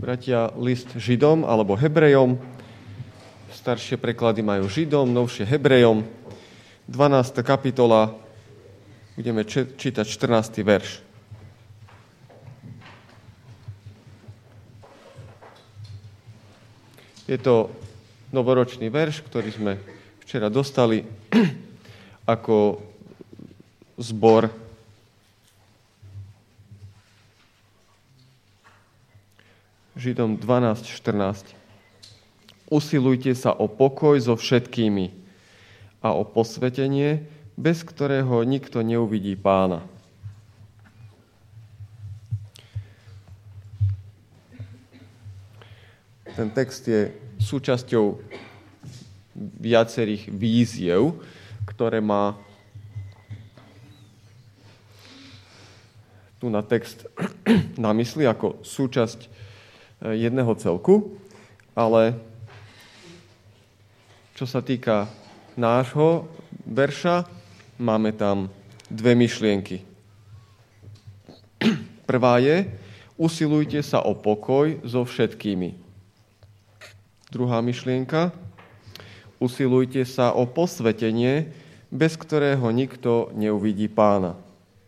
bratia, list Židom alebo Hebrejom. Staršie preklady majú Židom, novšie Hebrejom. 12. kapitola, budeme čítať 14. verš. Je to novoročný verš, ktorý sme včera dostali ako zbor. Židom 12.14. Usilujte sa o pokoj so všetkými a o posvetenie, bez ktorého nikto neuvidí Pána. Ten text je súčasťou viacerých víziev, ktoré má tu na text na mysli ako súčasť jedného celku, ale čo sa týka nášho verša, máme tam dve myšlienky. Prvá je, usilujte sa o pokoj so všetkými. Druhá myšlienka, usilujte sa o posvetenie, bez ktorého nikto neuvidí Pána.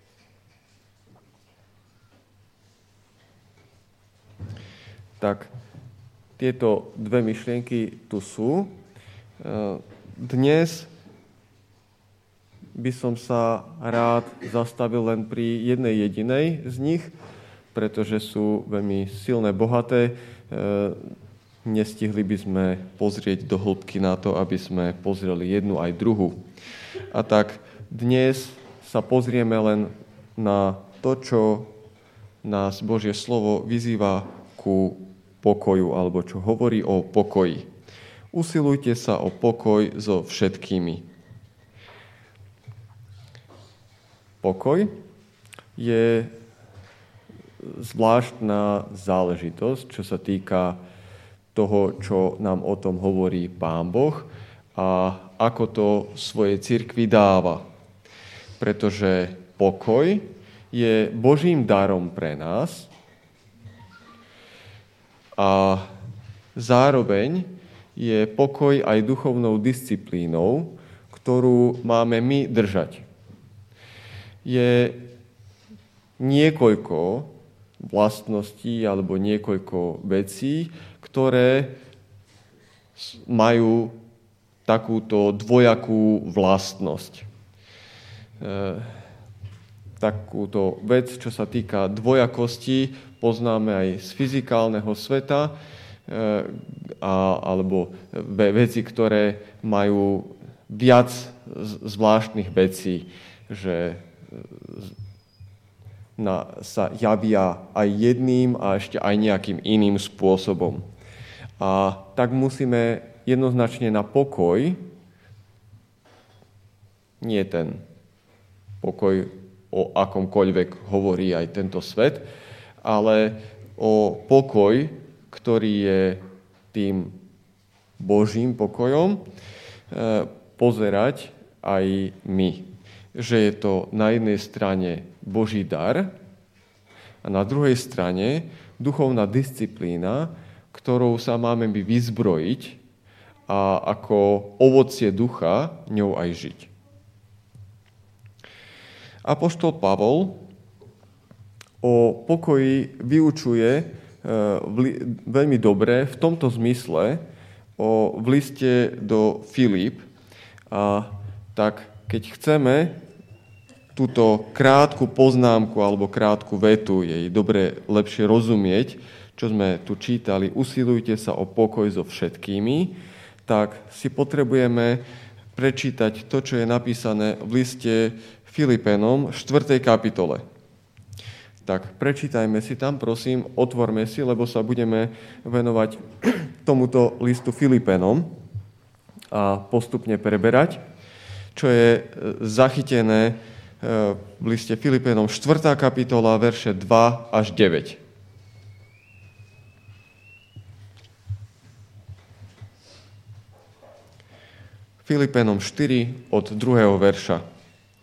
Tak, tieto dve myšlienky tu sú. Dnes by som sa rád zastavil len pri jednej jedinej z nich, pretože sú veľmi silné, bohaté. Nestihli by sme pozrieť do hĺbky na to, aby sme pozreli jednu aj druhú. A tak dnes sa pozrieme len na to, čo nás Božie slovo vyzýva ku pokoju, alebo čo hovorí o pokoji. Usilujte sa o pokoj so všetkými. Pokoj je zvláštna záležitosť, čo sa týka toho, čo nám o tom hovorí Pán Boh a ako to svojej cirkvi dáva. Pretože pokoj je Božím darom pre nás a zároveň je pokoj aj duchovnou disciplínou, ktorú máme my držať. Je niekoľko vlastností alebo niekoľko vecí, ktoré majú takúto dvojakú vlastnosť. Takúto vec, čo sa týka dvojakosti, poznáme aj z fyzikálneho sveta, alebo veci, ktoré majú viac zvláštnych vecí, že sa javia aj jedným a ešte aj nejakým iným spôsobom. A tak musíme jednoznačne na pokoj, nie ten pokoj, o akomkoľvek hovorí aj tento svet, ale o pokoj, ktorý je tým Božím pokojom, pozerať aj my. Že je to na jednej strane Boží dar a na druhej strane duchovná disciplína, ktorou sa máme vyzbrojiť a ako ovocie ducha ňou aj žiť. Apoštol Pavol o pokoji vyučuje veľmi dobre v tomto zmysle v liste do Filip. A tak keď chceme túto krátku poznámku alebo krátku vetu, jej dobre lepšie rozumieť, čo sme tu čítali, usilujte sa o pokoj so všetkými, tak si potrebujeme prečítať to, čo je napísané v liste Filipenom 4. kapitole. Tak prečítajme si tam, prosím, otvorme si, lebo sa budeme venovať tomuto listu Filipenom a postupne preberať, čo je zachytené v liste Filipenom 4. kapitola, verše 2 až 9. Filipenom 4 od 2. verša.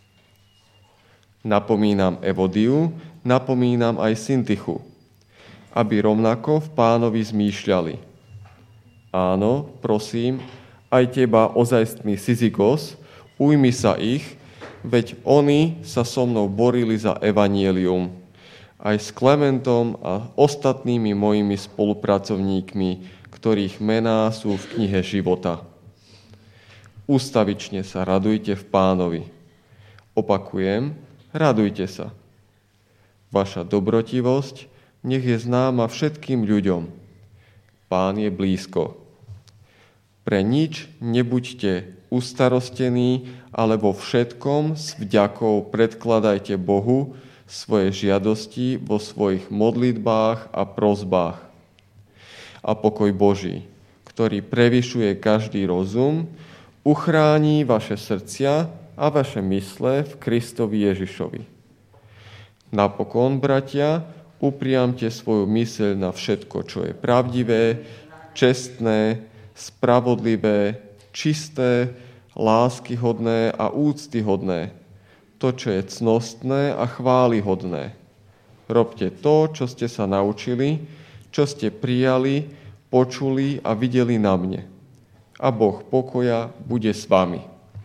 Napomínam Evodiu, napomínam aj Syntychu. aby rovnako v Pánovi zmýšľali. Áno, prosím, aj teba, ozajstný Syzygos, ujmi sa ich, veď oni sa so mnou borili za evanjelium, aj s Klementom a ostatnými mojimi spolupracovníkmi, ktorých mená sú v knihe života. Ústavične sa radujte v Pánovi. Opakujem, radujte sa. Vaša dobrotivosť nech je známa všetkým ľuďom. Pán je blízko. Pre nič nebuďte ustarostení, ale vo všetkom s vďakou predkladajte Bohu svoje žiadosti vo svojich modlitbách a prosbách. A pokoj Boží, ktorý prevyšuje každý rozum, uchráni vaše srdcia a vaše mysle v Kristovi Ježišovi. Napokon, bratia, upriamte svoju myseľ na všetko, čo je pravdivé, čestné, spravodlivé, čisté, láskyhodné a úctyhodné, to, čo je cnostné a chválihodné. Robte to, čo ste sa naučili, čo ste prijali, počuli a videli na mne. A Boh pokoja bude s vami.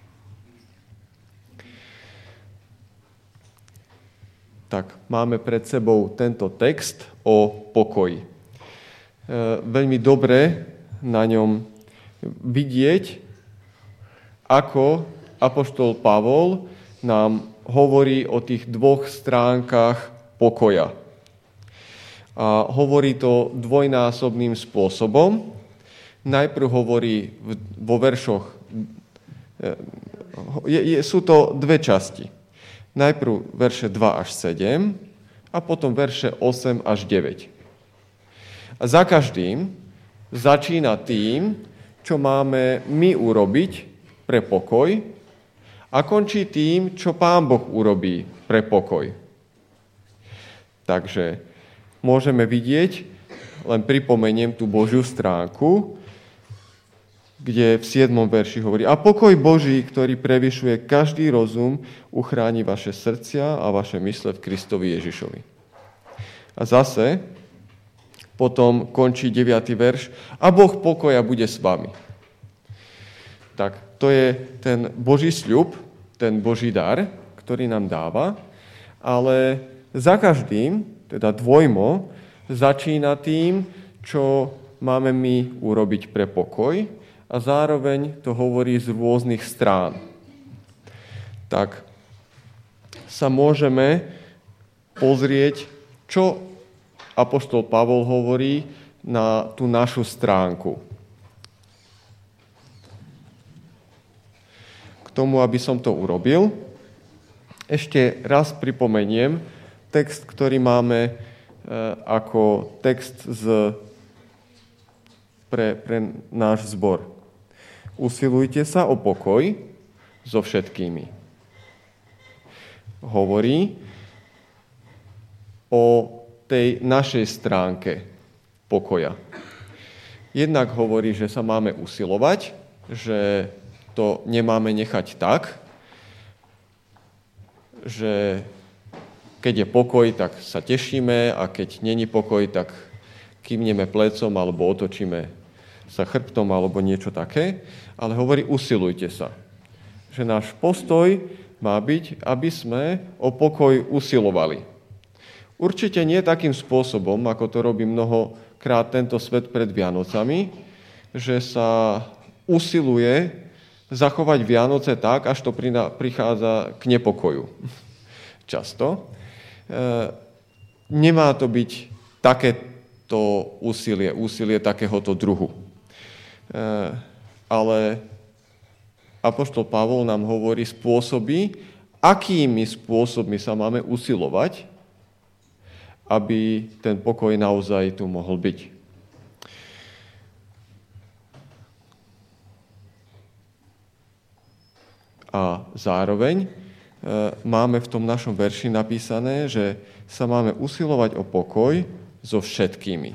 Tak, máme pred sebou tento text o pokoji. Veľmi dobre na ňom vidieť, ako apoštol Pavol nám hovorí o tých dvoch stránkach pokoja. A hovorí to dvojnásobným spôsobom. Najprv hovorí vo veršoch, sú to dve časti. Najprv verše 2 až 7 a potom verše 8 až 9. A za každým začína tým, čo máme my urobiť pre pokoj a končí tým, čo Pán Boh urobí pre pokoj. Takže môžeme vidieť, len pripomeniem tú Božiu stránku, kde v 7. verši hovorí: a pokoj Boží, ktorý prevyšuje každý rozum, uchráni vaše srdcia a vaše mysle v Kristovi Ježišovi. A zase potom končí 9. verš: a Boh pokoja bude s vami. Tak to je ten Boží sľub, ten Boží dar, ktorý nám dáva, ale za každým, teda dvojmo, začína tým, čo máme my urobiť pre pokoj a zároveň to hovorí z rôznych strán. Tak sa môžeme pozrieť, čo apoštol Pavol hovorí na tú našu stránku. K tomu, aby som to urobil, ešte raz pripomeniem text, ktorý máme ako text pre náš zbor. Usilujte sa o pokoj so všetkými. Hovorí o tej našej stránke pokoja. Jednak hovorí, že sa máme usilovať, že to nemáme nechať tak, že keď je pokoj, tak sa tešíme a keď není pokoj, tak kývneme plecom alebo otočíme sa chrbtom alebo niečo také. Ale hovorí, usilujte sa. Že náš postoj má byť, aby sme o pokoj usilovali. Určite nie takým spôsobom, ako to robí mnohokrát tento svet pred Vianocami, že sa usiluje zachovať Vianoce tak, až to prichádza k nepokoju. Často. Nemá to byť takéto úsilie takéhoto druhu. Ale apoštol Pavol nám hovorí spôsoby, akými spôsobmi sa máme usilovať, aby ten pokoj naozaj tu mohol byť. A zároveň máme v tom našom verši napísané, že sa máme usilovať o pokoj so všetkými.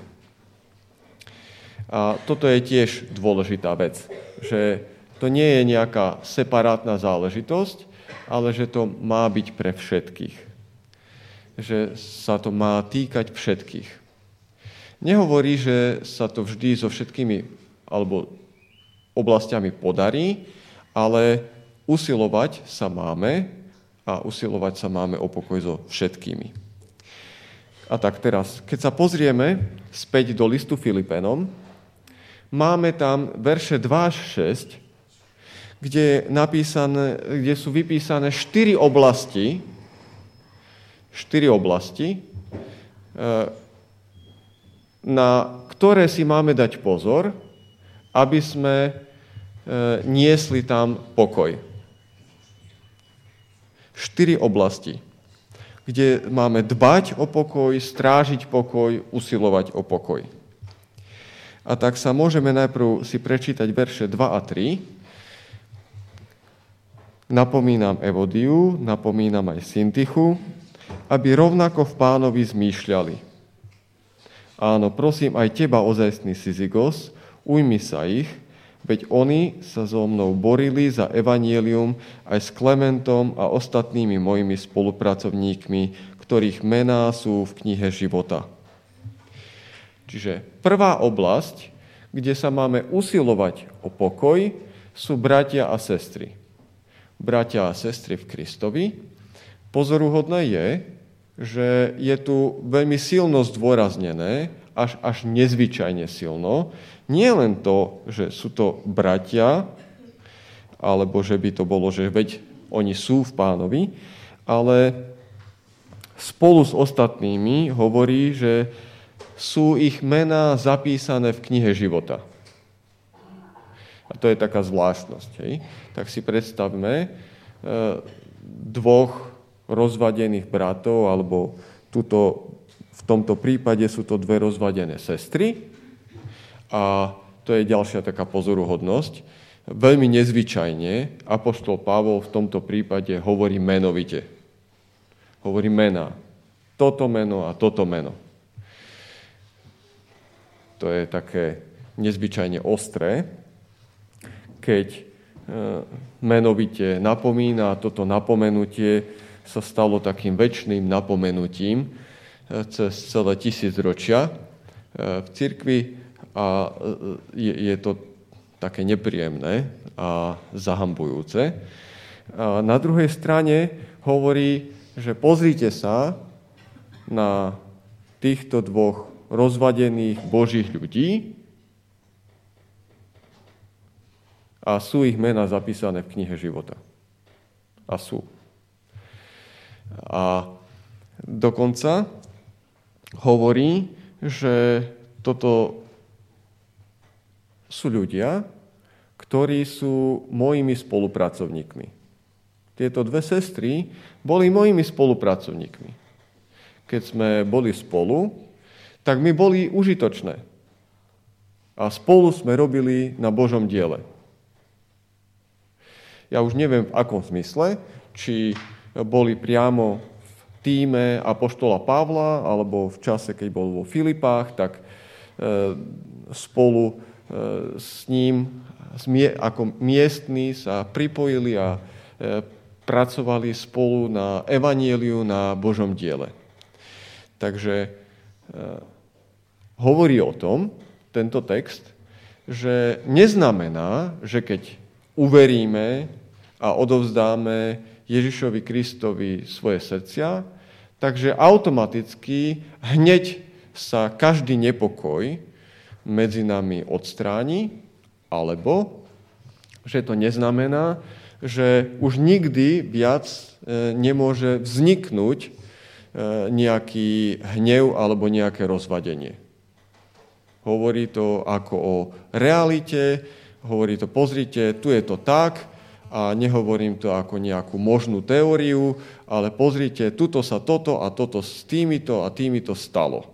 A toto je tiež dôležitá vec, že to nie je nejaká separátna záležitosť, ale že to má byť pre všetkých. Že sa to má týkať všetkých. Nehovorí, že sa to vždy so všetkými alebo oblastiami podarí, ale usilovať sa máme o pokoj so všetkými. A tak teraz, keď sa pozrieme späť do listu Filipenom, máme tam verše 2 až 6, kde sú vypísané 4 oblasti, na ktoré si máme dať pozor, aby sme niesli tam pokoj. 4 oblasti, kde máme dbať o pokoj, strážiť pokoj, usilovať o pokoj. A tak sa môžeme najprv si prečítať verše 2 a 3. Napomínam Evodiu, napomínam aj Syntychu, aby rovnako v Pánovi zmýšľali. Áno, prosím aj teba, ozajstný Syzygos, ujmi sa ich, veď oni sa so mnou borili za evanjelium aj s Klementom a ostatnými mojimi spolupracovníkmi, ktorých mená sú v knihe života. Čiže prvá oblasť, kde sa máme usilovať o pokoj, sú bratia a sestry. Bratia a sestry v Kristovi. Pozoruhodné je, že je tu veľmi silno zdôraznené, až nezvyčajne silno, nie len to, že sú to bratia, alebo že by to bolo, že veď oni sú v Pánovi, ale spolu s ostatnými hovorí, že sú ich mená zapísané v knihe života. A to je taká zvláštnosť. Hej? Tak si predstavme dvoch rozvadených bratov, alebo v tomto prípade sú to 2 rozvadené sestry. A to je ďalšia taká pozoruhodnosť. Veľmi nezvyčajne apoštol Pavol v tomto prípade hovorí menovite. Hovorí mená. Toto meno a toto meno. To je také nezvyčajne ostré, keď menovite napomína, a toto napomenutie sa stalo takým večným napomenutím cez celé 1000 ročia v cirkvi a je to také nepríjemné a zahambujúce. A na druhej strane hovorí, že pozrite sa na týchto 2 rozvadených Božích ľudí, a sú ich mená zapísané v knihe života. A sú. A dokonca hovorí, že toto sú ľudia, ktorí sú mojimi spolupracovníkmi. Tieto 2 sestry boli mojimi spolupracovníkmi. Keď sme boli spolu, tak mi boli užitočné. A spolu sme robili na Božom diele. Ja už neviem, v akom zmysle, či boli priamo v tíme apoštola Pavla, alebo v čase, keď bol vo Filipách, tak spolu s ním ako miestni sa pripojili a pracovali spolu na evanjeliu, na Božom diele. Takže hovorí o tom, tento text, že neznamená, že keď uveríme a odovzdáme Ježišovi Kristovi svoje srdcia, takže automaticky hneď sa každý nepokoj medzi nami odstráni, alebo že to neznamená, že už nikdy viac nemôže vzniknúť nejaký hnev alebo nejaké rozvadenie. Hovorí to ako o realite, hovorí to, pozrite, tu je to tak, a nehovorím to ako nejakú možnú teóriu, ale pozrite, tuto sa toto a toto s týmito a týmito stalo.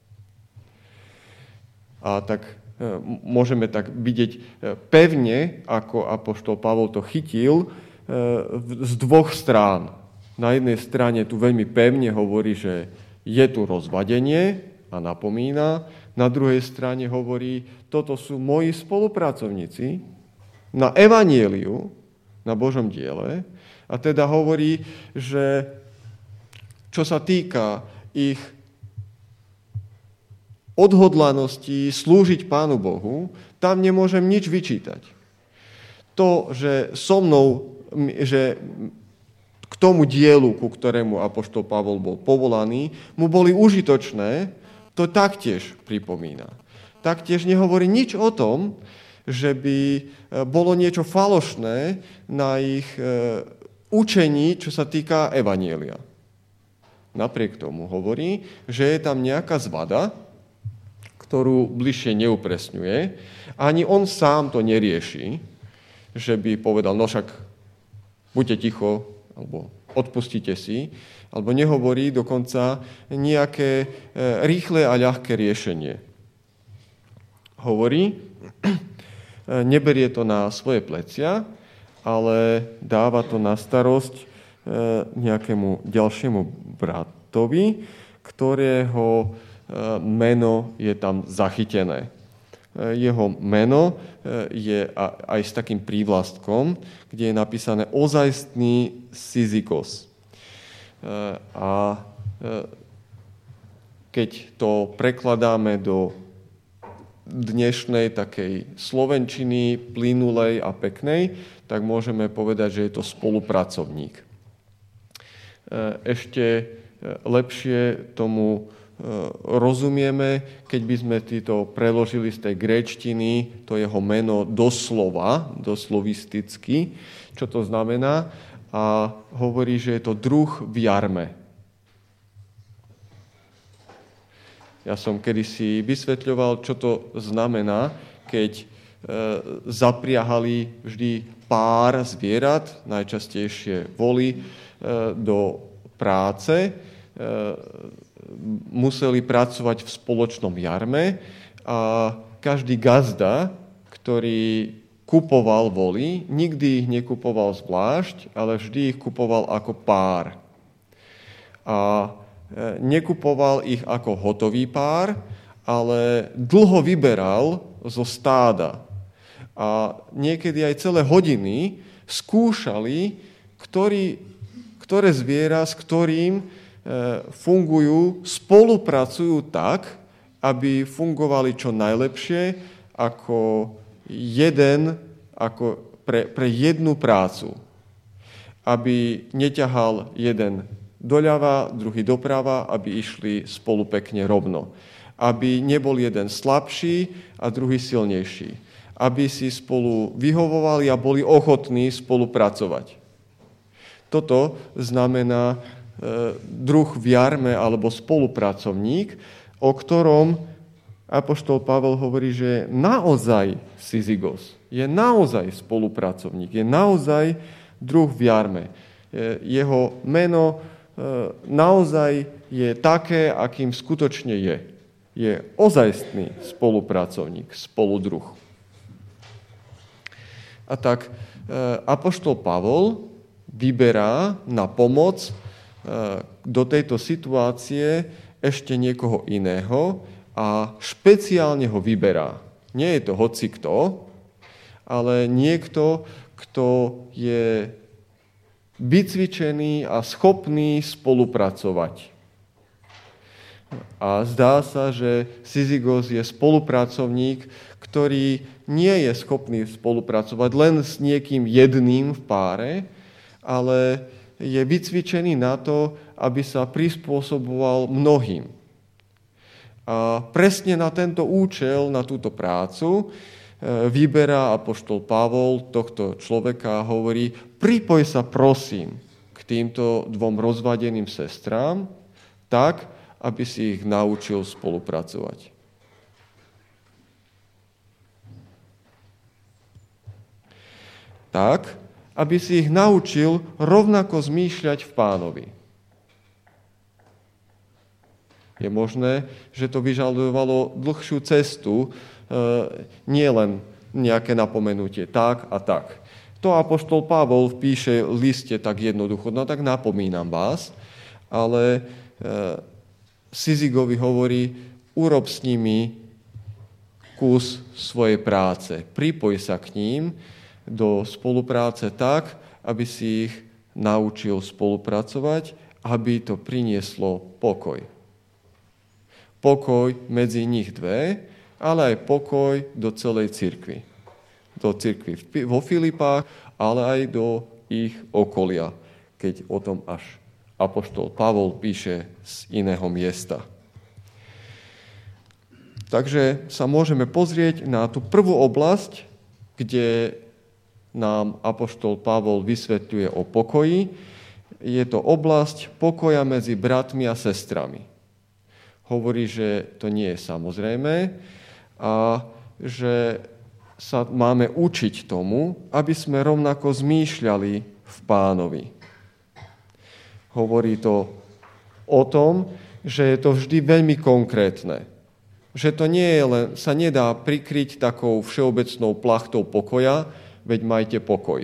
A tak môžeme tak vidieť pevne, ako apoštol Pavol to chytil, z 2 strán. Na jednej strane tu veľmi pevne hovorí, že je tu rozvadenie a napomína, na druhej strane hovorí, toto sú moji spolupracovníci na evanjeliu, na Božom diele, a teda hovorí, že čo sa týka ich odhodlanosti slúžiť Pánu Bohu, tam nemôžem nič vyčítať. To, že so mnou, že k tomu dielu, ku ktorému apoštol Pavol bol povolaný, mu boli užitočné, to taktiež pripomína. Taktiež nehovorí nič o tom, že by bolo niečo falošné na ich učení, čo sa týka evanjelia. Napriek tomu hovorí, že je tam nejaká zvada, ktorú bližšie neupresňuje. Ani on sám to nerieši, že by povedal, no však buďte ticho, alebo odpustite si, alebo nehovorí dokonca nejaké rýchle a ľahké riešenie. Hovorí, neberie to na svoje plecia, ale dáva to na starosť nejakému ďalšiemu bratovi, ktorého meno je tam zachytené. Jeho meno je aj s takým prívlastkom, kde je napísané ozajstný Syzikos. A keď to prekladáme do dnešnej takej slovenčiny, plynulej a peknej, tak môžeme povedať, že je to spolupracovník. Ešte lepšie tomu rozumieme, keď by sme to preložili z tej gréčtiny, to jeho meno doslova, doslovisticky, čo to znamená, a hovorí, že je to druh v jarme. Ja som kedysi vysvetľoval, čo to znamená, keď zapriahali vždy pár zvierat, najčastejšie voly, do práce. Museli pracovať v spoločnom jarme a každý gazda, ktorý kupoval voly, nikdy ich nekupoval zvlášť, ale vždy ich kupoval ako pár. A nekupoval ich ako hotový pár, ale dlho vyberal zo stáda. A niekedy aj celé hodiny skúšali, ktoré zviera, s ktorým fungujú, spolupracujú tak, aby fungovali čo najlepšie ako pre jednu prácu. Aby neťahal jeden doľava, druhý doprava, aby išli spolu pekne rovno. Aby nebol jeden slabší a druhý silnejší. Aby si spolu vyhovovali a boli ochotní spolupracovať. Toto znamená druh v jarme alebo spolupracovník, o ktorom apoštol Pavel hovorí, že je naozaj Syzigos, je naozaj spolupracovník, je naozaj druh v jarme. Jeho meno naozaj je také, akým skutočne je. Je ozajstný spolupracovník, spoludruh. A tak apoštol Pavol vyberá na pomoc do tejto situácie ešte niekoho iného a špeciálne ho vyberá. Nie je to hocikto, ale niekto, kto je vycvičený a schopný spolupracovať. A zdá sa, že Syzigos je spolupracovník, ktorý nie je schopný spolupracovať len s niekým jedným v páre, ale je vycvičený na to, aby sa prispôsoboval mnohým. A presne na tento účel, na túto prácu vyberá apoštol Pavol tohto človeka a hovorí, pripoj sa prosím k týmto dvom rozvadeným sestrám tak, aby si ich naučil spolupracovať. Tak, aby si ich naučil rovnako zmýšľať v Pánovi. Je možné, že to vyžadovalo dlhšiu cestu, nie len nejaké napomenutie, tak a tak. To apoštol Pavol píše v liste tak jednoducho, no tak napomínam vás, ale Syzigovi hovorí, urob s nimi kus svojej práce, pripoj sa k ním do spolupráce tak, aby si ich naučil spolupracovať, aby to prinieslo pokoj. pokoj medzi nich dve, ale aj pokoj do celej cirkvi. Do cirkvi vo Filipách, ale aj do ich okolia, keď o tom až apoštol Pavol píše z iného miesta. Takže sa môžeme pozrieť na tú prvú oblasť, kde nám apoštol Pavol vysvetľuje o pokoji. Je to oblasť pokoja medzi bratmi a sestrami. Hovorí, že to nie je samozrejmé a že sa máme učiť tomu, aby sme rovnako zmýšľali v Pánovi. Hovorí to o tom, že je to vždy veľmi konkrétne. Že to nie je len, sa nedá prikryť takou všeobecnou plachtou pokoja, veď majte pokoj.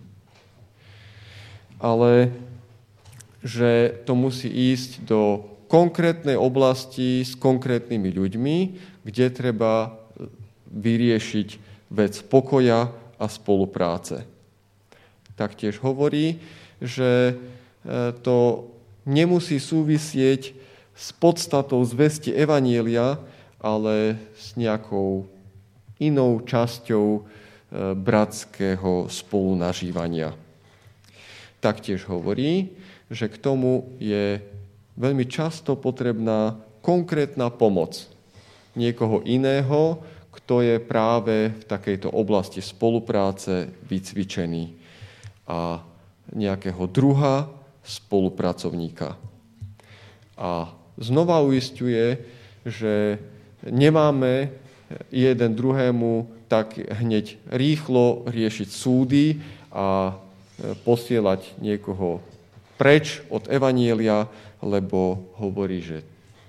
Ale že to musí ísť do konkrétnej oblasti s konkrétnymi ľuďmi, kde treba vyriešiť vec pokoja a spolupráce. Taktiež hovorí, že to nemusí súvisieť s podstatou zvesti evanjelia, ale s nejakou inou časťou bratského spolunažívania. Taktiež hovorí, že k tomu je veľmi často potrebná konkrétna pomoc niekoho iného, kto je práve v takejto oblasti spolupráce vycvičený a nejakého druha spolupracovníka. A znova uisťuje, že nemáme jeden druhému tak hneď rýchlo riešiť súdy a posielať niekoho preč od evanjelia, lebo hovorí, že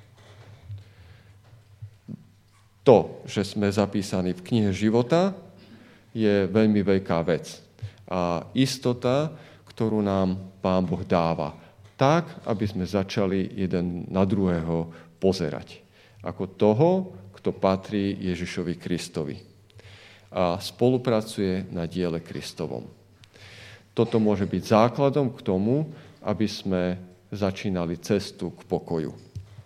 to, že sme zapísaní v knihe života, je veľmi veľká vec. A istota, ktorú nám Pán Boh dáva, tak, aby sme začali jeden na druhého pozerať. Ako toho, kto patrí Ježišovi Kristovi. A spolupracuje na diele Kristovom. Toto môže byť základom k tomu, aby sme začínali cestu k pokoju.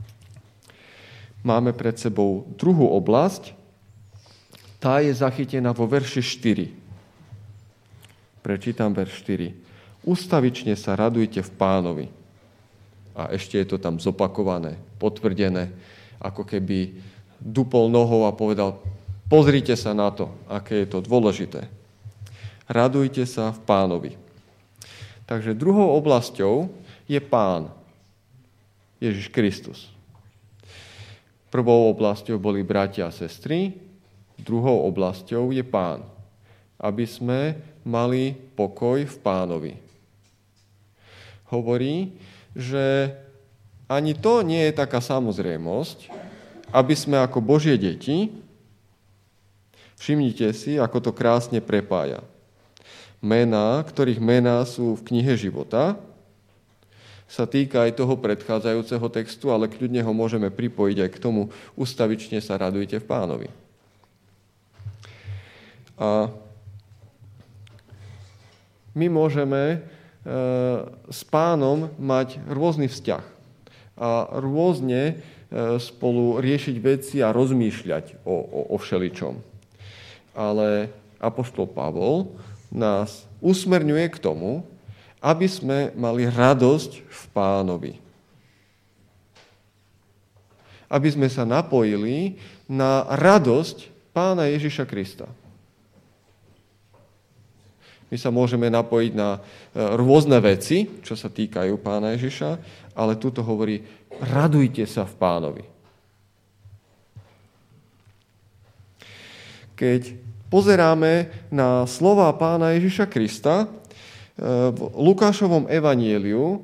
Máme pred sebou druhú oblasť. Tá je zachytená vo verši 4. Prečítam verš 4. Ustavične sa radujte v Pánovi. A ešte je to tam zopakované, potvrdené, ako keby dupol nohou a povedal, pozrite sa na to, aké je to dôležité. Radujte sa v Pánovi. Takže druhou oblasťou je Pán, Ježiš Kristus. Prvou oblasťou boli bratia a sestry, druhou oblasťou je Pán, aby sme mali pokoj v Pánovi. Hovorí, že ani to nie je taká samozrejmosť, aby sme ako Božie deti, všimnite si, ako to krásne prepája. Mená, ktorých mená sú v knihe života, sa týka aj toho predchádzajúceho textu, ale kľudne ho môžeme pripojiť aj k tomu ustavične sa radujte v Pánovi. A my môžeme s Pánom mať rôzny vzťah a rôzne spolu riešiť veci a rozmýšľať o všeličom. Ale apoštol Pavol nás usmerňuje k tomu, aby sme mali radosť v Pánovi. Aby sme sa napojili na radosť Pána Ježiša Krista. My sa môžeme napojiť na rôzne veci, čo sa týkajú Pána Ježiša, ale tuto hovorí, radujte sa v Pánovi. Keď pozeráme na slová Pána Ježiša Krista, v Lukášovom evanjeliu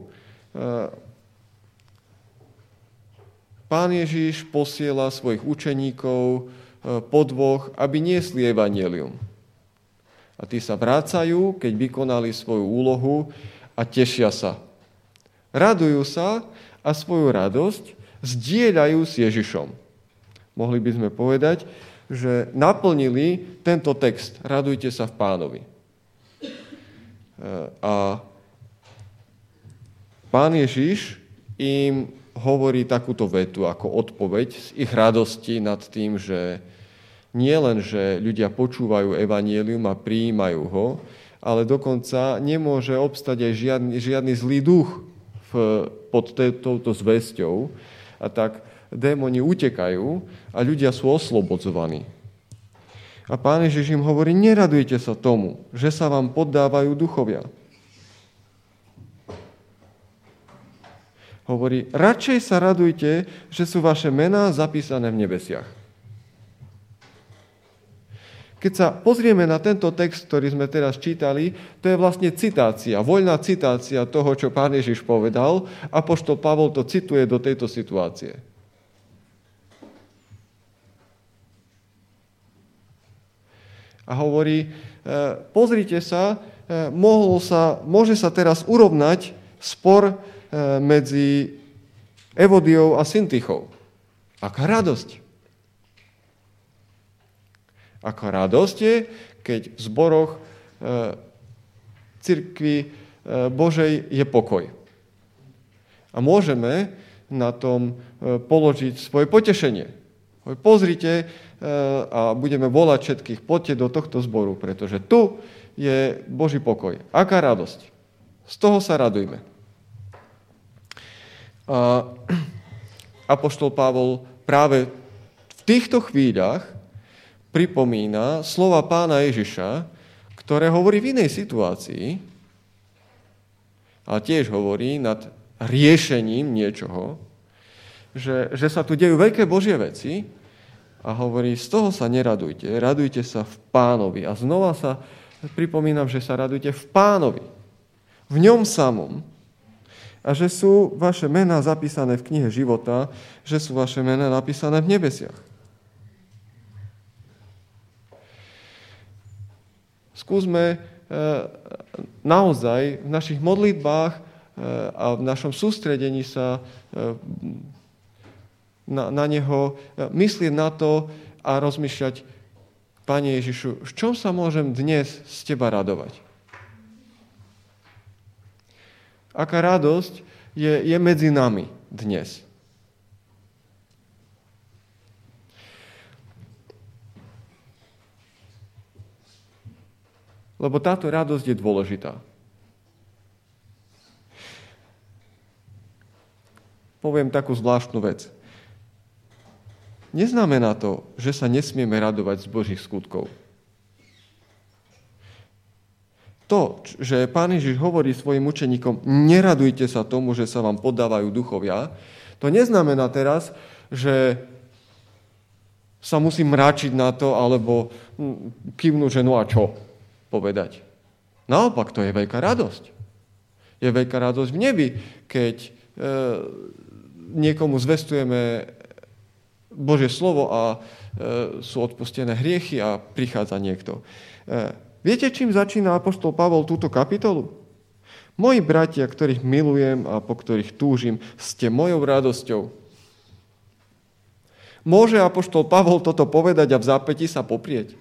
Pán Ježiš posiela svojich učeníkov po dvoch, aby niesli evanjelium. A tí sa vrácajú, keď vykonali svoju úlohu a tešia sa. Radujú sa a svoju radosť zdieľajú s Ježišom. Mohli by sme povedať, že naplnili tento text radujte sa v Pánovi. A Pán Ježiš im hovorí takúto vetu ako odpoveď z ich radosti nad tým, že nie len, že ľudia počúvajú evanjelium a prijímajú ho, ale dokonca nemôže obstať aj žiadny zlý duch pod touto zvesťou. A tak démoni utekajú a ľudia sú oslobodzovaní. A Pán Ježiš im hovorí, neradujte sa tomu, že sa vám poddávajú duchovia. Hovorí, radšej sa radujte, že sú vaše mená zapísané v nebesiach. Keď sa pozrieme na tento text, ktorý sme teraz čítali, to je vlastne citácia, voľná citácia toho, čo Pán Ježiš povedal. Apoštol Pavol to cituje do tejto situácie. A hovorí, pozrite sa, môže sa teraz urovnať spor medzi Evodiou a Syntychou. Aká radosť. Aká radosť je, keď v zboroch cirkvi Božej je pokoj. A môžeme na tom položiť svoje potešenie. Pozrite a budeme volať všetkých, poďte do tohto zboru, pretože tu je Boží pokoj. Aká radosť. Z toho sa radujme. A apoštol Pavol práve v týchto chvíľach pripomína slova Pána Ježiša, ktoré hovorí v inej situácii, ale tiež hovorí nad riešením niečoho, že sa tu dejú veľké Božie veci a hovorí, z toho sa neradujte, radujte sa v Pánovi. A znova sa pripomínam, že sa radujte v Pánovi, v ňom samom. A že sú vaše mená zapísané v knihe života, že sú vaše mená napísané v nebesiach. Skúsme naozaj v našich modlitbách a v našom sústredení sa na Neho myslieť na to a rozmýšľať, Pane Ježišu, v čom sa môžem dnes z Teba radovať? Aká radosť je medzi nami dnes? Lebo táto radosť je dôležitá. Poviem takú zvláštnu vec. Neznamená to, že sa nesmieme radovať z Božích skutkov. To, že Pán Ježiš hovorí svojim učeníkom, neradujte sa tomu, že sa vám poddávajú duchovia, to neznamená teraz, že sa musím mračiť na to, alebo kývnuť, že no a čo povedať. Naopak, to je veľká radosť. Je veľká radosť v nebi, keď niekomu zvestujeme Božie slovo a sú odpustené hriechy a prichádza niekto. Viete, čím začína apoštol Pavol túto kapitolu? Moji bratia, ktorých milujem a po ktorých túžim, ste mojou radosťou. Môže apoštol Pavol toto povedať a v zápätí sa poprieť?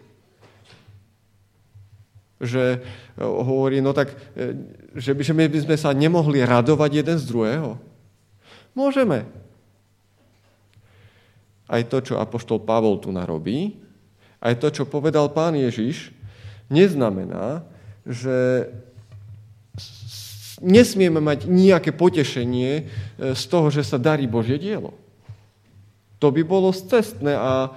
Že hovorí, no tak, že by sme sa nemohli radovať jeden z druhého? Môžeme. Aj to, čo apoštol Pavol tu narobí, aj to, čo povedal Pán Ježiš, neznamená, že nesmieme mať nejaké potešenie z toho, že sa darí Božie dielo. To by bolo scestné a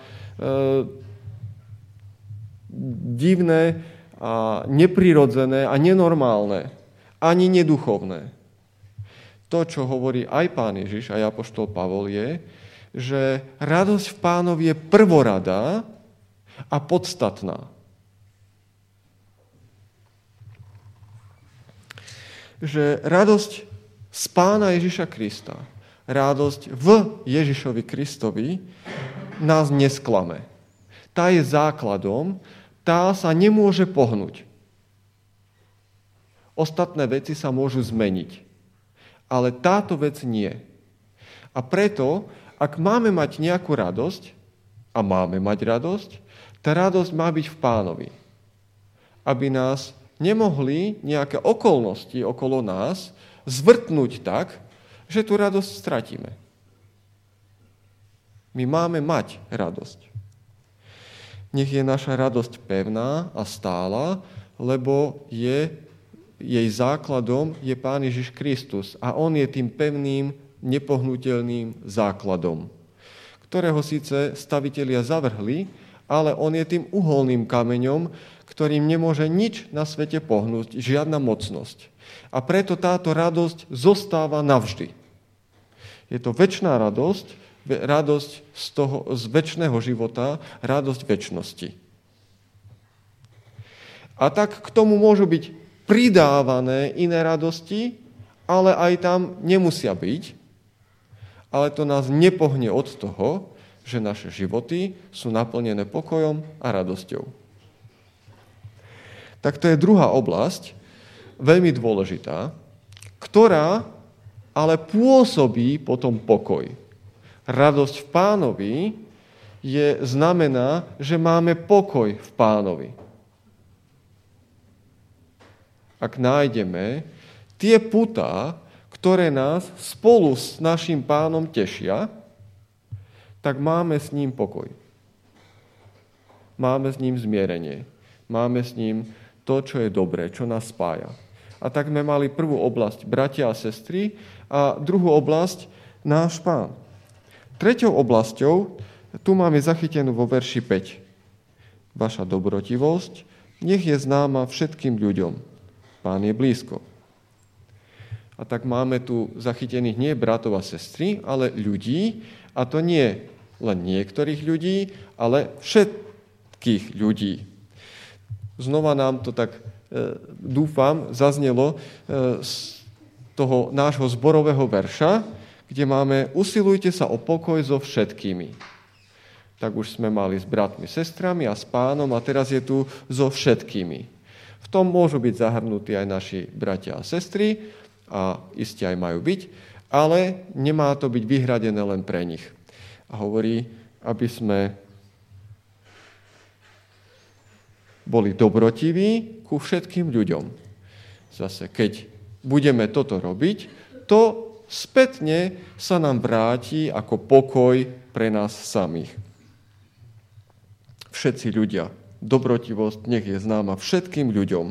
divné a neprirodzené a nenormálne, ani neduchovné. To, čo hovorí aj Pán Ježiš, aj apoštol Pavol je, že radosť v Pánovi je prvoradá a podstatná. Že radosť z Pána Ježiša Krista, radosť v Ježišovi Kristovi nás nesklame. Tá je základom, tá sa nemôže pohnúť. Ostatné veci sa môžu zmeniť, ale táto vec nie. A preto, ak máme mať nejakú radosť, a máme mať radosť, tá radosť má byť v Pánovi. Aby nás nemohli nejaké okolnosti okolo nás zvrtnúť tak, že tú radosť stratíme. My máme mať radosť. Nech je naša radosť pevná a stála, lebo jej základom je Pán Ježiš Kristus a on je tým pevným, nepohnutelným základom, ktorého síce stavitelia zavrhli, ale on je tým uholným kameňom, ktorým nemôže nič na svete pohnúť, žiadna mocnosť. A preto táto radosť zostáva navždy. Je to večná radosť, radosť z večného života, radosť večnosti. A tak k tomu môžu byť pridávané iné radosti, ale aj tam nemusia byť. Ale to nás nepohne od toho, že naše životy sú naplnené pokojom a radosťou. Tak to je druhá oblasť, veľmi dôležitá, ktorá ale pôsobí potom pokoj. Radosť v Pánovi znamená, že máme pokoj v Pánovi. Ak nájdeme tie putá, ktoré nás spolu s našim Pánom tešia, tak máme s ním pokoj. Máme s ním zmierenie. Máme s ním to, čo je dobré, čo nás spája. A tak sme mali prvú oblasť bratia a sestry a druhú oblasť náš Pán. Treťou oblasťou, tu máme zachytenú vo verši 5. Vaša dobrotivosť nech je známa všetkým ľuďom. Pán je blízko. A tak máme tu zachytených nie bratov a sestry, ale ľudí, a to nie len niektorých ľudí, ale všetkých ľudí. Znova nám to tak, dúfam, zaznelo z toho nášho zborového verša, kde máme usilujte sa o pokoj so všetkými. Tak už sme mali s bratmi, sestrami a s Pánom a teraz je tu so všetkými. V tom môžu byť zahrnutí aj naši bratia a sestry a iste aj majú byť, ale nemá to byť vyhradené len pre nich. A hovorí, aby sme boli dobrotiví ku všetkým ľuďom. Zase, keď budeme toto robiť, to spätne sa nám vráti ako pokoj pre nás samých. Všetci ľudia, dobrotivosť nech je známa všetkým ľuďom.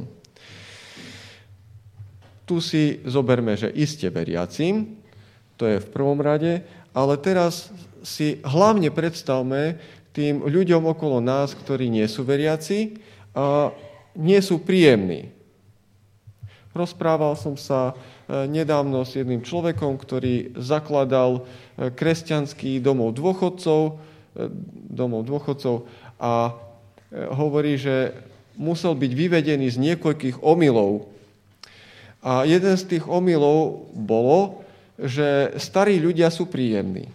Tu si zoberme, že iste veriacím, to je v prvom rade, ale teraz si hlavne predstavme tým ľuďom okolo nás, ktorí nie sú veriaci a nie sú príjemní. Rozprával som sa nedávno s jedným človekom, ktorý zakladal kresťanský domov dôchodcov a hovorí, že musel byť vyvedený z niekoľkých omylov. A jeden z tých omylov bolo, že starí ľudia sú príjemní.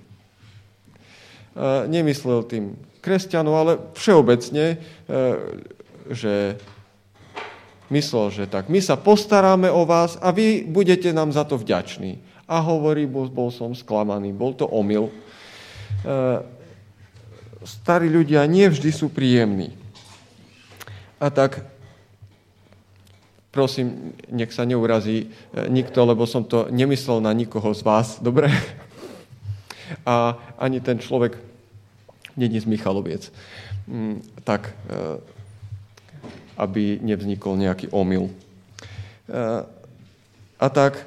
Nemyslel tým kresťanov, ale všeobecne, že myslel, že tak, my sa postaráme o vás a vy budete nám za to vďační. A hovorí, bol som sklamaný, bol to omyl. Starí ľudia nevždy sú príjemní. A tak, prosím, nech sa neurazí nikto, lebo som to nemyslel na nikoho z vás, dobre? A ani ten človek není z Michaloviec. Tak, aby nevznikol nejaký omyl. A tak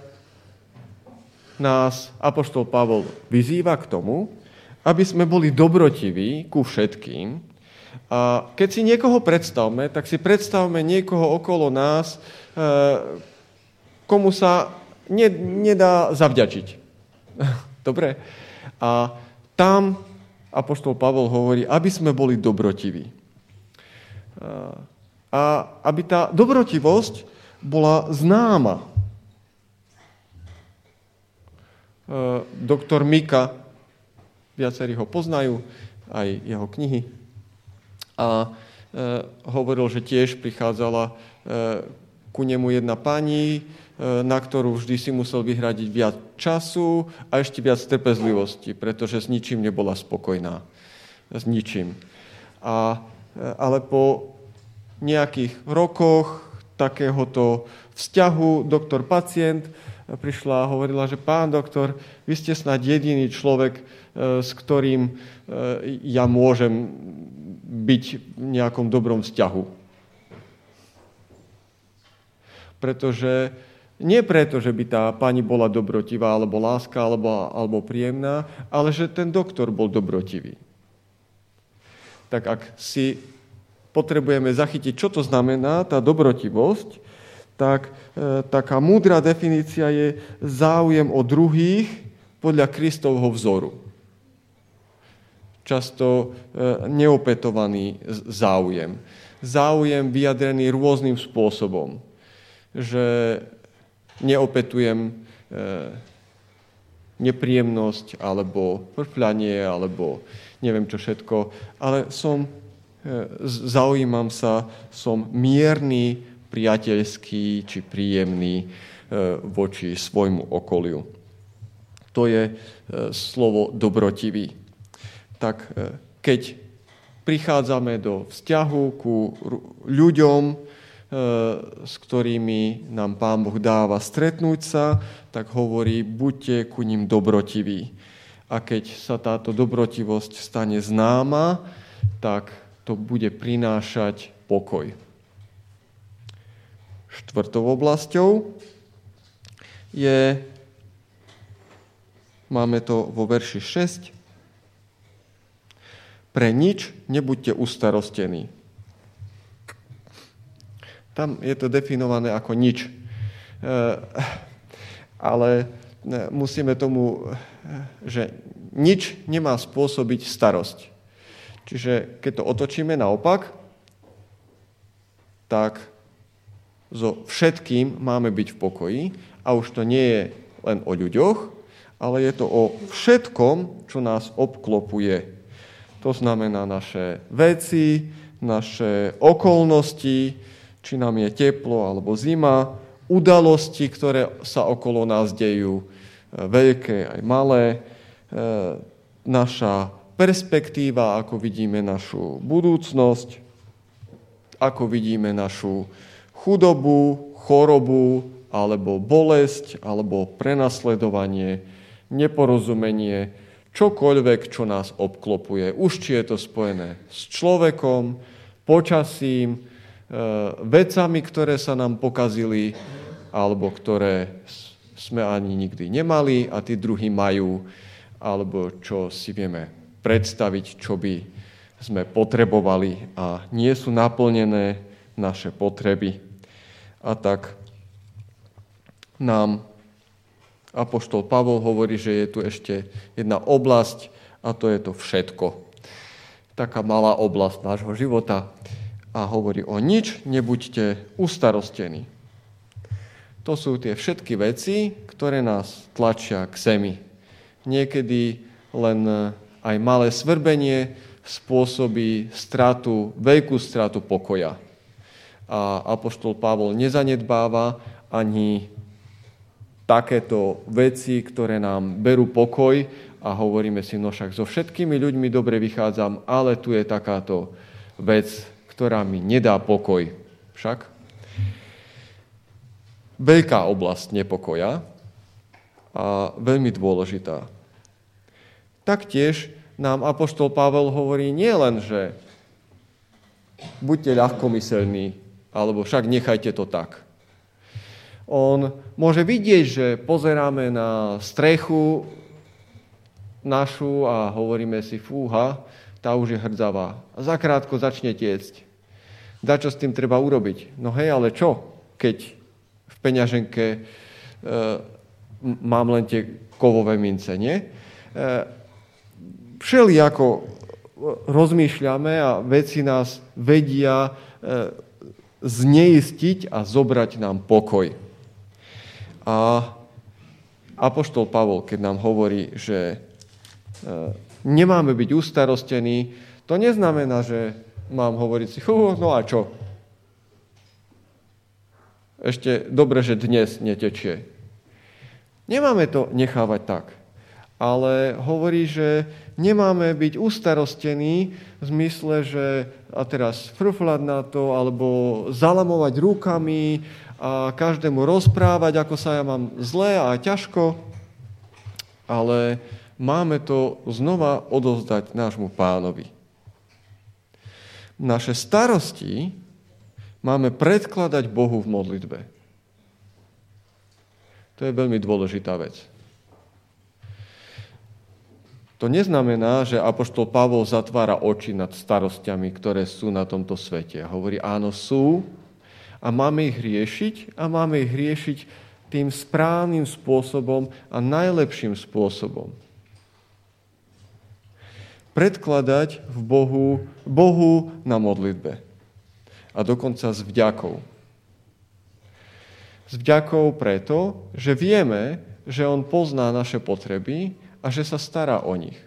nás apoštol Pavol vyzýva k tomu, aby sme boli dobrotiví ku všetkým. A keď si niekoho predstavme, tak si predstavme niekoho okolo nás, komu sa nedá zavďačiť. Dobre? A tam apoštol Pavol hovorí, aby sme boli dobrotiví. A aby tá dobrotivosť bola známa. Doktor Mika, viacerí ho poznajú, aj jeho knihy. A hovoril, že tiež prichádzala ku nemu jedna pani, na ktorú vždy si musel vyhradiť viac času a ešte viac trpezlivosti, pretože s ničím nebola spokojná. S ničím. Ale po nejakých rokoch takéhoto vzťahu doktor-pacient prišla a hovorila, že pán doktor, vy ste snáď jediný človek, s ktorým ja môžem byť v nejakom dobrom vzťahu. Pretože nie preto, že by tá pani bola dobrotivá, alebo láska, alebo príjemná, ale že ten doktor bol dobrotivý. Tak ak si potrebujeme zachytiť, čo to znamená, tá dobrotivosť, tak taká múdra definícia je záujem o druhých podľa Kristovho vzoru. Často neopätovaný záujem. Záujem vyjadrený rôznym spôsobom. Že neopätujem nepríjemnosť, alebo frfľanie, alebo neviem čo všetko, ale zaujímam sa, som mierny, priateľský či príjemný voči svojmu okoliu. To je slovo dobrotivý. Tak keď prichádzame do vzťahu ku ľuďom, s ktorými nám Pán Boh dáva stretnúť sa, tak hovorí, buďte ku ním dobrotiví. A keď sa táto dobrotivosť stane známa, tak to bude prinášať pokoj. Štvrtou oblasťou máme to vo verši 6, pre nič nebuďte ustarostení. Tam je to definované ako nič. Ale musíme tomu, že nič nemá spôsobiť starosť. Čiže keď to otočíme naopak, tak so všetkým máme byť v pokoji a už to nie je len o ľuďoch, ale je to o všetkom, čo nás obklopuje. To znamená naše veci, naše okolnosti, či nám je teplo alebo zima, udalosti, ktoré sa okolo nás dejú, veľké aj malé, naša perspektíva, ako vidíme našu budúcnosť, ako vidíme našu chudobu, chorobu, alebo bolesť, alebo prenasledovanie, neporozumenie, čokoľvek, čo nás obklopuje. Už či je to spojené s človekom, počasím, vecami, ktoré sa nám pokazili, alebo ktoré sme ani nikdy nemali a tí druhí majú, alebo čo si vieme predstaviť, čo by sme potrebovali a nie sú naplnené naše potreby. A tak nám apoštol Pavol hovorí, že je tu ešte jedna oblasť a to je to všetko. Taká malá oblasť nášho života. A hovorí o nič, nebuďte ustarostení. To sú tie všetky veci, ktoré nás tlačia k zemi. Niekedy len aj malé svrbenie spôsobí veľkú stratu pokoja. A apoštol Pavol nezanedbáva ani takéto veci, ktoré nám berú pokoj a hovoríme si, no však so všetkými ľuďmi dobre vychádzam, ale tu je takáto vec, ktorá mi nedá pokoj. Však veľká oblasť nepokoja a veľmi dôležitá. Taktiež nám apoštol Pavel hovorí nie len, že buďte ľahkomyselní, alebo však nechajte to tak. On môže vidieť, že pozeráme na strechu našu a hovoríme si, fúha, tá už je hrdzavá. A zakrátko začne tiecť. Čo s tým treba urobiť? No hej, ale čo, keď v peňaženke mám len tie kovové mince, nie? Všelijako rozmýšľame a veci nás vedia zneistiť a zobrať nám pokoj. A apoštol Pavol, keď nám hovorí, že nemáme byť ustarostení, to neznamená, že mám hovoriť si, no a čo? Ešte dobre, že dnes netečie. Nemáme to nechávať tak. Ale hovorí, že nemáme byť ustarostení v zmysle, že a teraz frflať na to, alebo zalamovať rukami, a každému rozprávať, ako sa ja mám zlé a ťažko, ale máme to znova odovzdať nášmu Pánovi. Naše starosti máme predkladať Bohu v modlitbe. To je veľmi dôležitá vec. To neznamená, že apoštol Pavol zatvára oči nad starostiami, ktoré sú na tomto svete. Hovorí, áno, sú a máme ich riešiť a máme ich riešiť tým správnym spôsobom a najlepším spôsobom. Predkladať v Bohu na modlitbe. A dokonca s vďakou. S vďakou preto, že vieme, že on pozná naše potreby a že sa stará o nich.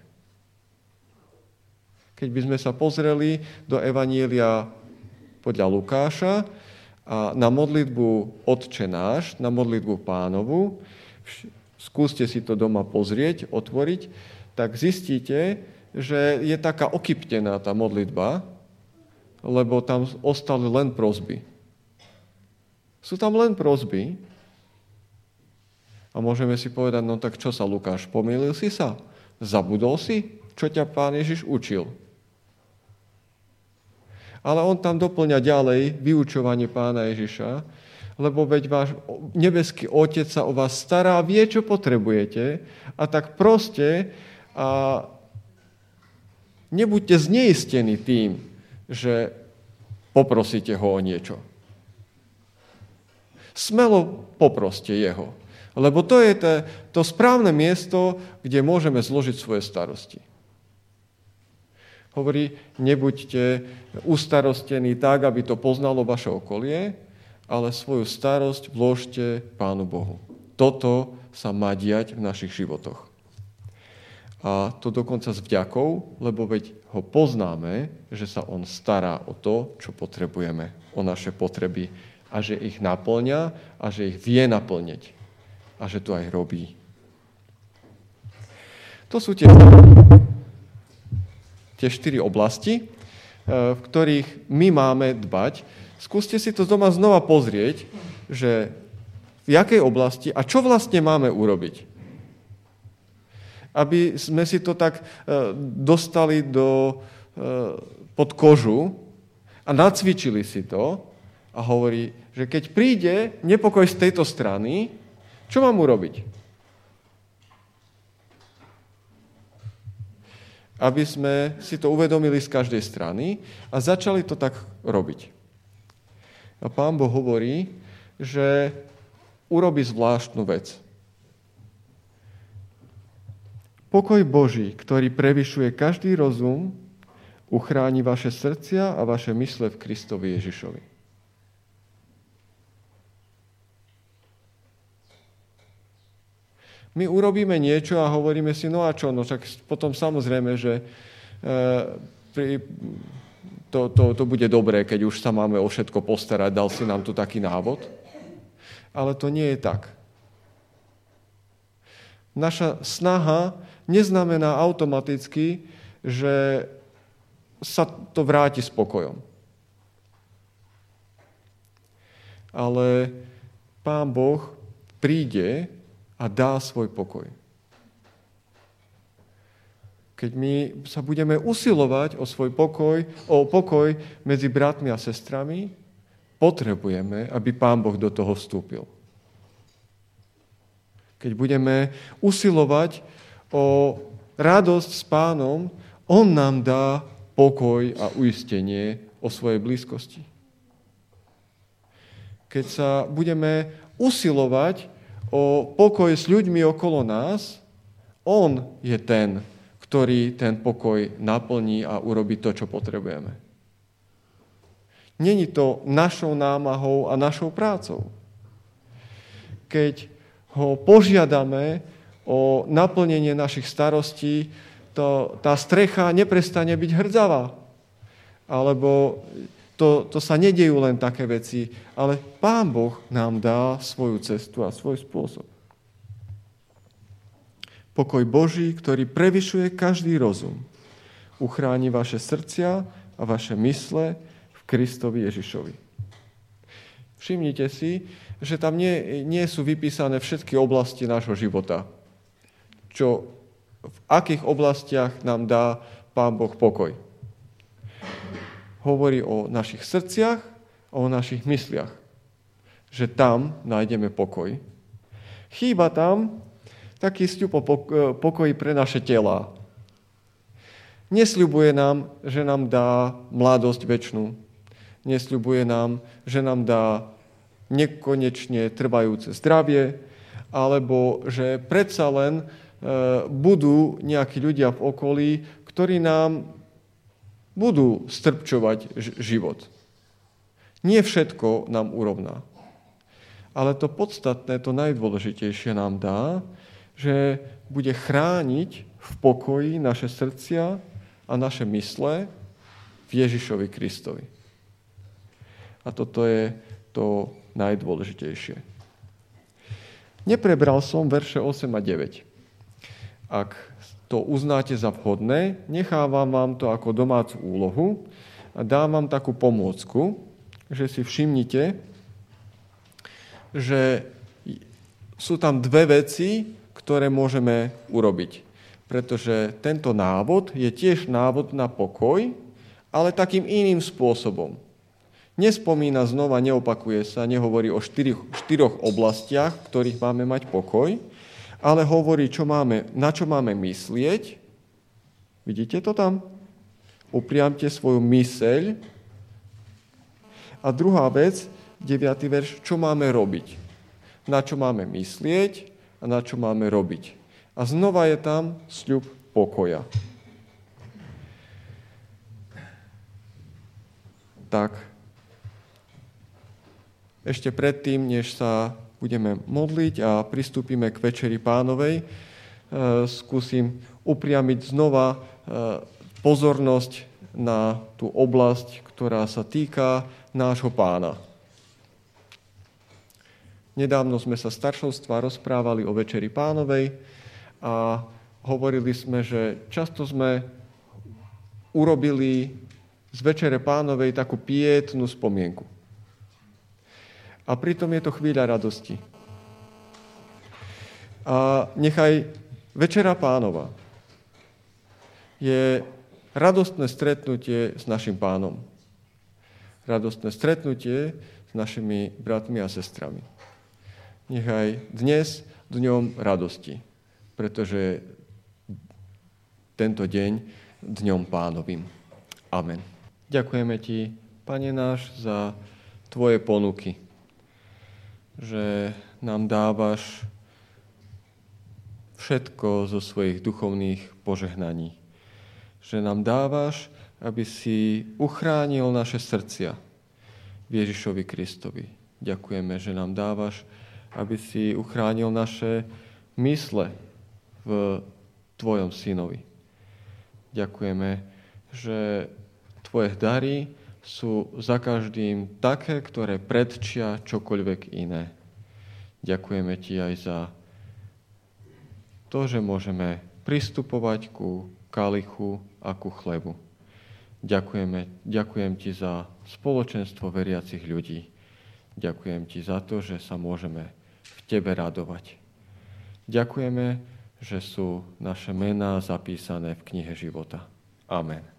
Keď by sme sa pozreli do Evanília podľa Lukáša a na modlitbu Otče náš, na modlitbu Pánovu, skúste si to doma pozrieť, otvoriť, tak zistíte, že je taká okyptená tá modlitba, lebo tam ostali len prosby. Sú tam len prosby. A môžeme si povedať, no tak čo sa, Lukáš, pomýlil si sa? Zabudol si, čo ťa Pán Ježiš učil? Ale on tam doplňa ďalej vyučovanie Pána Ježiša, lebo veď váš nebeský Otec sa o vás stará a vie, čo potrebujete, a tak proste a nebuďte zneistení tým, že poprosíte ho o niečo. Smelo poproste jeho. Lebo to je to správne miesto, kde môžeme zložiť svoje starosti. Hovorí, nebuďte ustarostení tak, aby to poznalo vaše okolie, ale svoju starosť vložte Pánu Bohu. Toto sa má diať v našich životoch. A to dokonca s vďakou, lebo veď ho poznáme, že sa on stará o to, čo potrebujeme, o naše potreby a že ich naplňa a že ich vie naplniť. A že to aj robí. To sú tie 4 oblasti, v ktorých my máme dbať. Skúste si to doma znova pozrieť, že v jakej oblasti a čo vlastne máme urobiť. Aby sme si to tak dostali pod kožu a nacvičili si to a hovorí, že keď príde nepokoj z tejto strany, čo mám urobiť? Aby sme si to uvedomili z každej strany a začali to tak robiť. A Pán Boh hovorí, že urobí zvláštnu vec. Pokoj Boží, ktorý prevyšuje každý rozum, uchráni vaše srdcia a vaše mysle v Kristovi Ježišovi. My urobíme niečo a hovoríme si, no a čo, no tak potom samozrejme, že to bude dobré, keď už sa máme o všetko postarať, dal si nám tu taký návod. Ale to nie je tak. Naša snaha neznamená automaticky, že sa to vráti s pokojom. Ale Pán Boh príde a dá svoj pokoj. Keď my sa budeme usilovať o svoj pokoj, o pokoj medzi bratmi a sestrami, potrebujeme, aby Pán Boh do toho vstúpil. Keď budeme usilovať o radosť s Pánom, on nám dá pokoj a uistenie o svojej blízkosti. Keď sa budeme usilovať o pokoj s ľuďmi okolo nás, on je ten, ktorý ten pokoj naplní a urobí to, čo potrebujeme. Není to našou námahou a našou prácou. Keď ho požiadame o naplnenie našich starostí, tá strecha neprestane byť hrdzavá. Alebo to sa nedejú len také veci, ale Pán Boh nám dá svoju cestu a svoj spôsob. Pokoj Boží, ktorý prevyšuje každý rozum, uchráni vaše srdcia a vaše mysle v Kristovi Ježišovi. Všimnite si, že tam nie sú vypísané všetky oblasti nášho života. V akých oblastiach nám dá Pán Boh pokoj. Hovorí o našich srdciach a o našich mysliach. Že tam nájdeme pokoj. Chýba tam taký sľub o pokoji pre naše telá. Nesľubuje nám, že nám dá mladosť večnú. Nesľubuje nám, že nám dá nekonečne trvajúce zdravie, alebo že predsa len budú nejakí ľudia v okolí, ktorí nám budú strpčovať život. Nie všetko nám urovná. Ale to podstatné, to najdôležitejšie nám dá, že bude chrániť v pokoji naše srdcia a naše mysle v Ježišovi Kristovi. A toto je to najdôležitejšie. Neprebral som verše 8 a 9. Ak to uznáte za vhodné, nechávam vám to ako domácu úlohu a dám vám takú pomôcku, že si všimnite, že sú tam dve veci, ktoré môžeme urobiť. Pretože tento návod je tiež návod na pokoj, ale takým iným spôsobom. Nespomína znova, neopakuje sa, nehovorí o štyroch oblastiach, v ktorých máme mať pokoj, ale hovorí, na čo máme myslieť. Vidíte to tam? Upriamte svoju myseľ. A druhá vec, 9. verš, čo máme robiť. Na čo máme myslieť a na čo máme robiť. A znova je tam sľub pokoja. Tak, ešte predtým, než sa budeme modliť a pristúpime k Večeri Pánovej, skúsim upriamiť znova pozornosť na tú oblasť, ktorá sa týka nášho Pána. Nedávno sme sa staršovstva rozprávali o Večeri Pánovej a hovorili sme, že často sme urobili z Večere Pánovej takú pietnú spomienku. A pritom je to chvíľa radosti. A nechaj Večera Pánova je radostné stretnutie s našim Pánom. Radostné stretnutie s našimi bratmi a sestrami. Nechaj dnes dňom radosti, pretože tento deň dňom Pánovým. Amen. Ďakujeme Ti, Pane náš, za Tvoje ponuky, že nám dávaš všetko zo svojich duchovných požehnaní. Že nám dávaš, aby si uchránil naše srdcia v Ježišovi Kristovi. Ďakujeme, že nám dávaš, aby si uchránil naše mysle v Tvojom Synovi. Ďakujeme, že Tvoje dary sú za každým také, ktoré predčia čokoľvek iné. Ďakujeme Ti aj za to, že môžeme pristupovať ku kalichu a ku chlebu. Ďakujem Ti za spoločenstvo veriacich ľudí. Ďakujem Ti za to, že sa môžeme v Tebe radovať. Ďakujeme, že sú naše mená zapísané v knihe života. Amen.